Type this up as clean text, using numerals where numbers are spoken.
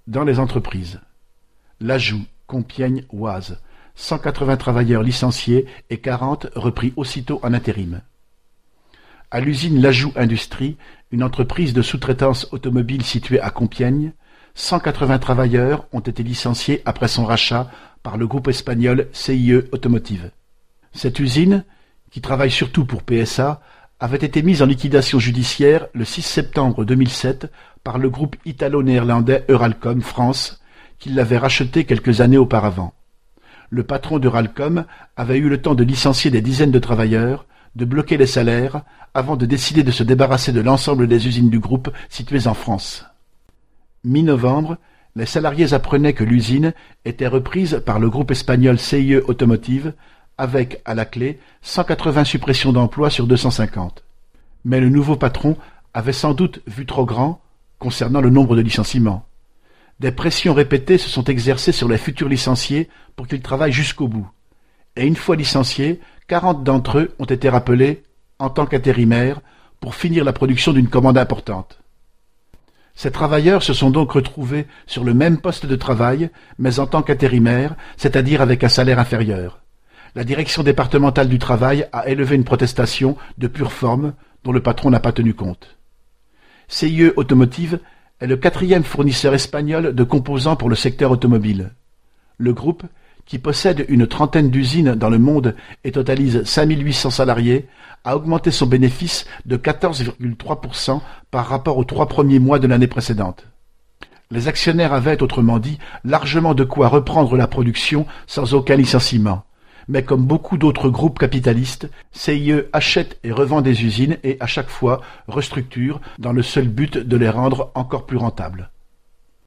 Dans les entreprises. L'Ajout, Compiègne, Oise. 180 travailleurs licenciés et 40 repris aussitôt en intérim. À l'usine L'Ajout Industrie, une entreprise de sous-traitance automobile située à Compiègne, 180 travailleurs ont été licenciés après son rachat par le groupe espagnol CIE Automotive. Cette usine, qui travaille surtout pour PSA, avait été mise en liquidation judiciaire le 6 septembre 2007 par le groupe italo-néerlandais Euralcom France, qui l'avait racheté quelques années auparavant. Le patron d'Euralcom avait eu le temps de licencier des dizaines de travailleurs, de bloquer les salaires, avant de décider de se débarrasser de l'ensemble des usines du groupe situées en France. Mi-novembre, les salariés apprenaient que l'usine était reprise par le groupe espagnol CIE Automotive, avec, à la clé, 180 suppressions d'emplois sur 250. Mais le nouveau patron avait sans doute vu trop grand concernant le nombre de licenciements. Des pressions répétées se sont exercées sur les futurs licenciés pour qu'ils travaillent jusqu'au bout. Et une fois licenciés, 40 d'entre eux ont été rappelés, en tant qu'intérimaires, pour finir la production d'une commande importante. Ces travailleurs se sont donc retrouvés sur le même poste de travail, mais en tant qu'intérimaires, c'est-à-dire avec un salaire inférieur. La direction départementale du travail a élevé une protestation de pure forme dont le patron n'a pas tenu compte. CIE Automotive est le 4e fournisseur espagnol de composants pour le secteur automobile. Le groupe, qui possède une trentaine d'usines dans le monde et totalise 5800 salariés, a augmenté son bénéfice de 14,3% par rapport aux 3 premiers mois de l'année précédente. Les actionnaires avaient, autrement dit, largement de quoi reprendre la production sans aucun licenciement. Mais comme beaucoup d'autres groupes capitalistes, CIE achète et revend des usines et, à chaque fois, restructure dans le seul but de les rendre encore plus rentables.